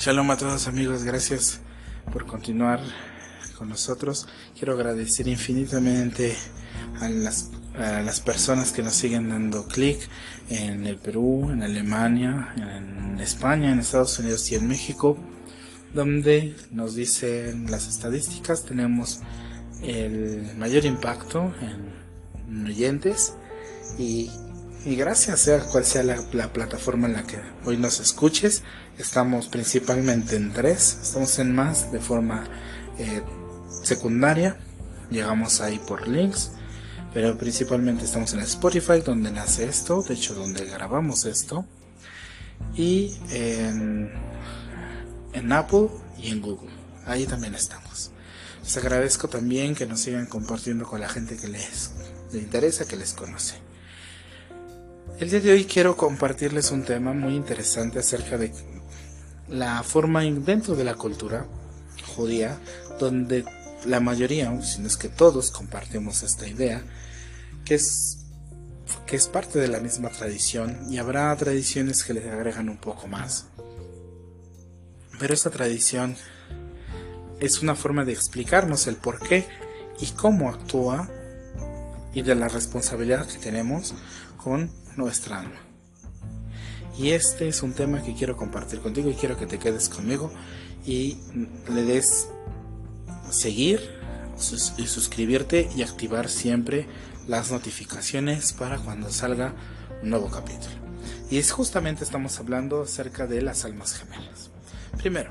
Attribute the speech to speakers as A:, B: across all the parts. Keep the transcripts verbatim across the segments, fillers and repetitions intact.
A: Shalom a todos amigos, gracias por continuar con nosotros. Quiero agradecer infinitamente a las, a las personas que nos siguen dando clic en el Perú, en Alemania, en España, en Estados Unidos y en México, donde nos dicen las estadísticas, tenemos el mayor impacto en oyentes y Y gracias, sea cual sea la, la plataforma en la que hoy nos escuches. Estamos principalmente en tres, estamos en más de forma eh, secundaria, llegamos ahí por links, pero principalmente estamos en Spotify, donde nace esto, de hecho donde grabamos esto, y en, en Apple y en Google, ahí también estamos. Les agradezco también que nos sigan compartiendo con la gente que les, les interesa, que les conoce. El día de hoy quiero compartirles un tema muy interesante acerca de la forma dentro de la cultura judía, donde la mayoría, si no es que todos, compartimos esta idea, que es, que es parte de la misma tradición, y habrá tradiciones que les agregan un poco más. Pero esta tradición es una forma de explicarnos el por qué y cómo actúa, y de la responsabilidad que tenemos con nuestra alma. Y este es un tema que quiero compartir contigo y quiero que te quedes conmigo y le des seguir y suscribirte y activar siempre las notificaciones para cuando salga un nuevo capítulo. Y es justamente estamos hablando acerca de las almas gemelas. Primero,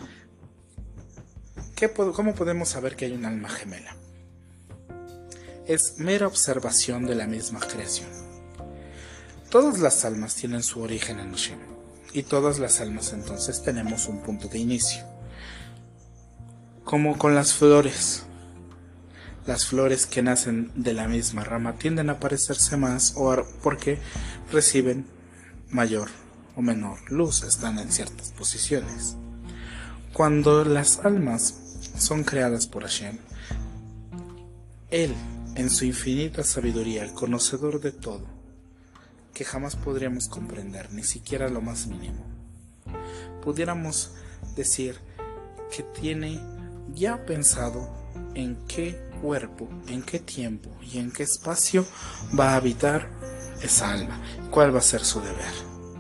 A: ¿qué, ¿cómo podemos saber que hay un alma gemela? Es mera observación de la misma creación. Todas las almas tienen su origen en Hashem, y todas las almas entonces tenemos un punto de inicio. Como con las flores. Las flores que nacen de la misma rama tienden a parecerse más o porque reciben mayor o menor luz, están en ciertas posiciones. Cuando las almas son creadas por Hashem, Él, en su infinita sabiduría, el conocedor de todo, que jamás podríamos comprender, ni siquiera lo más mínimo, pudiéramos decir que tiene ya pensado en qué cuerpo, en qué tiempo y en qué espacio va a habitar esa alma, cuál va a ser su deber.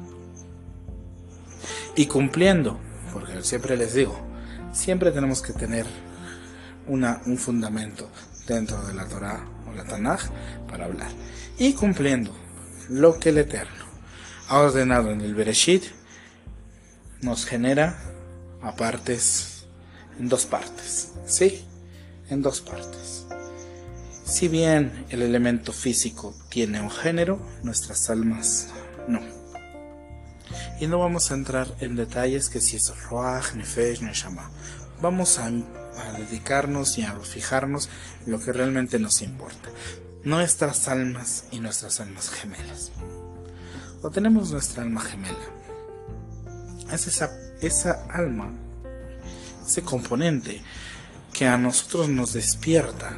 A: Y cumpliendo, porque siempre les digo, siempre tenemos que tener una, un fundamento dentro de la Torah o la Tanaj para hablar, y cumpliendo lo que el Eterno ha ordenado en el Bereshit, nos genera a partes, en dos partes, ¿sí? En dos partes. Si bien el elemento físico tiene un género, nuestras almas no. Y no vamos a entrar en detalles que si es Ruach, Nefesh, Neshama. Vamos a, a dedicarnos y a fijarnos en lo que realmente nos importa. Nuestras almas y nuestras almas gemelas. O tenemos nuestra alma gemela. Es esa, esa alma, ese componente que a nosotros nos despierta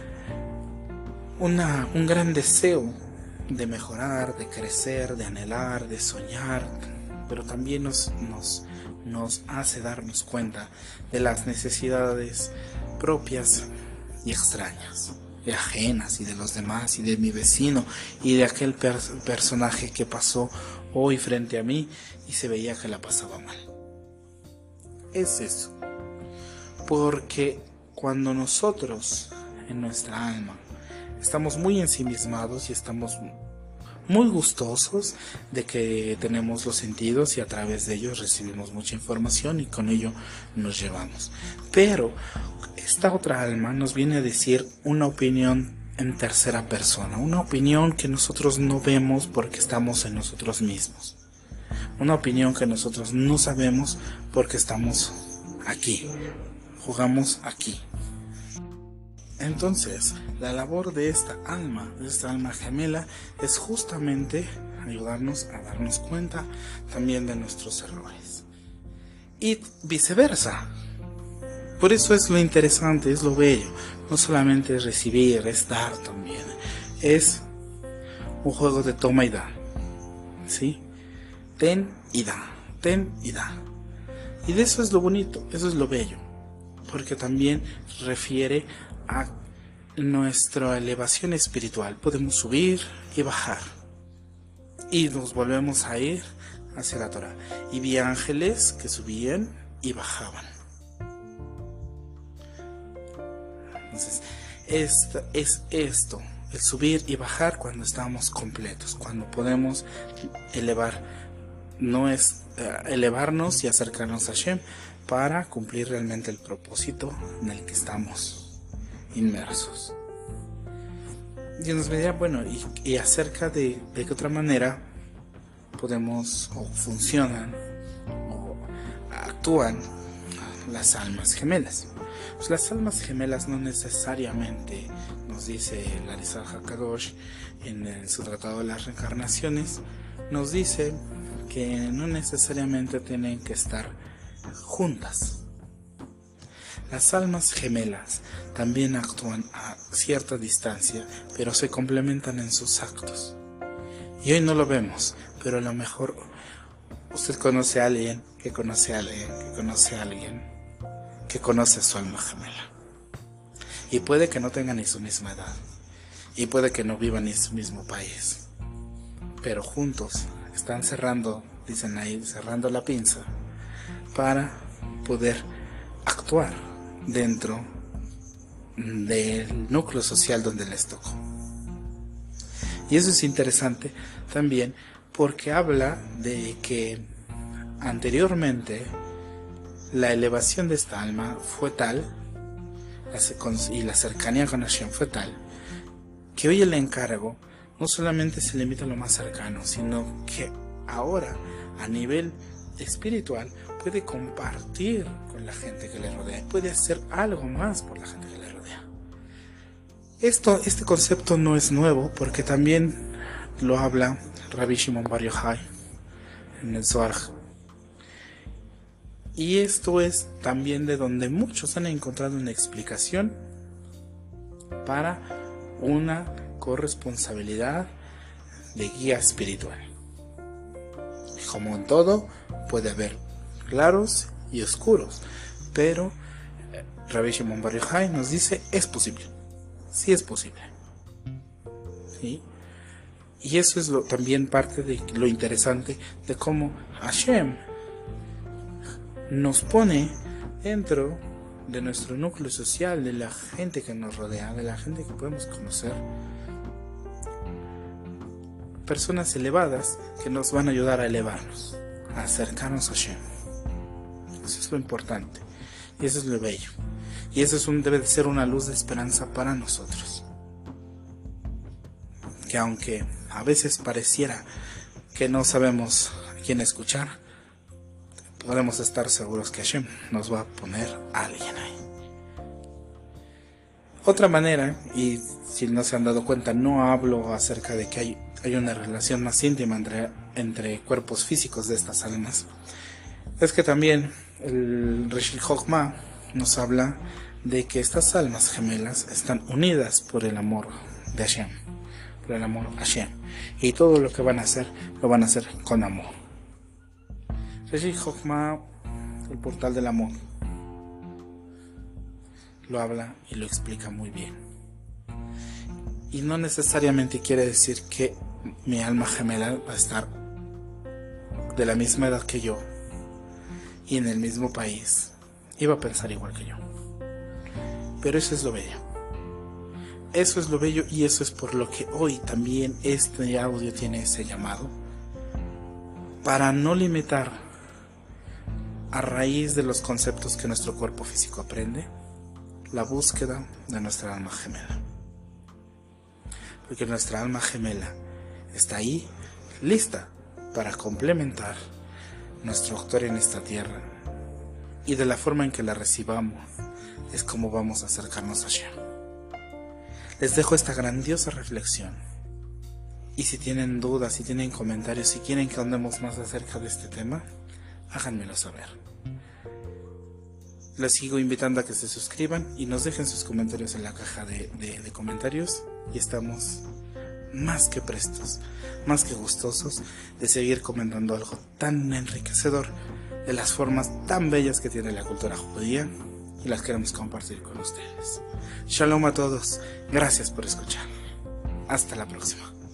A: una, un gran deseo de mejorar, de crecer, de anhelar, de soñar, pero también nos, nos, nos hace darnos cuenta de las necesidades propias y extrañas, de ajenas y de los demás y de mi vecino y de aquel per- personaje que pasó hoy frente a mí y se veía que la pasaba mal. Es eso, porque cuando nosotros en nuestra alma estamos muy ensimismados y estamos muy gustosos de que tenemos los sentidos y a través de ellos recibimos mucha información y con ello nos llevamos, pero esta otra alma nos viene a decir una opinión en tercera persona, una opinión que nosotros no vemos porque estamos en nosotros mismos, una opinión que nosotros no sabemos porque estamos aquí, jugamos aquí. Entonces, la labor de esta alma, de esta alma gemela, es justamente ayudarnos a darnos cuenta también de nuestros errores. Y viceversa. Por eso es lo interesante, es lo bello. No solamente es recibir, es dar también. Es un juego de toma y da. ¿Sí? Ten y da, ten y da. Y de eso es lo bonito, eso es lo bello, porque también refiere a nuestra elevación espiritual. Podemos subir y bajar, y nos volvemos a ir hacia la Torah. Y vi ángeles que subían y bajaban. Entonces, esta, es esto, el subir y bajar cuando estamos completos, cuando podemos elevar, no es uh, elevarnos y acercarnos a Hashem para cumplir realmente el propósito en el que estamos inmersos. Y nos me dirá, bueno, y, y acerca de, de qué otra manera podemos, o funcionan, o actúan las almas gemelas. Pues las almas gemelas no necesariamente, nos dice el Arizal HaKadosh en, en su tratado de las reencarnaciones, nos dice que no necesariamente tienen que estar juntas. Las almas gemelas también actúan a cierta distancia, pero se complementan en sus actos. Y hoy no lo vemos, pero a lo mejor usted conoce a alguien que conoce a alguien que conoce a alguien que conoce a su alma gemela. Y puede que no tengan ni su misma edad, y puede que no vivan en su mismo país, pero juntos están cerrando, dicen ahí, cerrando la pinza para poder actuar dentro del núcleo social donde les tocó. Y eso es interesante también porque habla de que anteriormente la elevación de esta alma fue tal y la cercanía con Hashem fue tal que hoy el encargo no solamente se limita a lo más cercano, sino que ahora a nivel espiritual puede compartir con la gente que le rodea, puede hacer algo más por la gente que le rodea. Esto, este concepto no es nuevo porque también lo habla Rabbi Shimon Bar Yochai en el Zohar. Y esto es también de donde muchos han encontrado una explicación para una corresponsabilidad de guía espiritual. Como en todo, puede haber claros y oscuros, pero Rabbi Shimon Bar Yochai nos dice, es posible, sí es posible. ¿Sí? Y eso es lo, también parte de lo interesante de cómo Hashem nos pone dentro de nuestro núcleo social, de la gente que nos rodea, de la gente que podemos conocer, personas elevadas que nos van a ayudar a elevarnos, a acercarnos a Hashem. Eso es lo importante, y eso es lo bello, y eso es un, debe de ser una luz de esperanza para nosotros, que aunque a veces pareciera que no sabemos a quién escuchar, podemos estar seguros que Hashem nos va a poner a alguien ahí. Otra manera, y si no se han dado cuenta, no hablo acerca de que hay, hay una relación más íntima entre, entre cuerpos físicos de estas almas. Es que también el Rishon Chokmah nos habla de que estas almas gemelas están unidas por el amor de Hashem, por el amor a Hashem. Y todo lo que van a hacer, lo van a hacer con amor. Rishon Chokmah, el portal del amor, lo habla y lo explica muy bien. Y no necesariamente quiere decir que mi alma gemela va a estar de la misma edad que yo y en el mismo país y va a pensar igual que yo. Pero eso es lo bello. Eso es lo bello y eso es por lo que hoy también este audio tiene ese llamado, para no limitar a raíz de los conceptos que nuestro cuerpo físico aprende, la búsqueda de nuestra alma gemela. Porque nuestra alma gemela está ahí, lista para complementar nuestro actuar en esta tierra. Y de la forma en que la recibamos, es como vamos a acercarnos a Hashem. Les dejo esta grandiosa reflexión. Y si tienen dudas, si tienen comentarios, si quieren que andemos más acerca de este tema, háganmelo saber. Les sigo invitando a que se suscriban y nos dejen sus comentarios en la caja de, de, de comentarios. Y estamos más que prestos, más que gustosos de seguir comentando algo tan enriquecedor de las formas tan bellas que tiene la cultura judía y las queremos compartir con ustedes. Shalom a todos, gracias por escuchar. Hasta la próxima.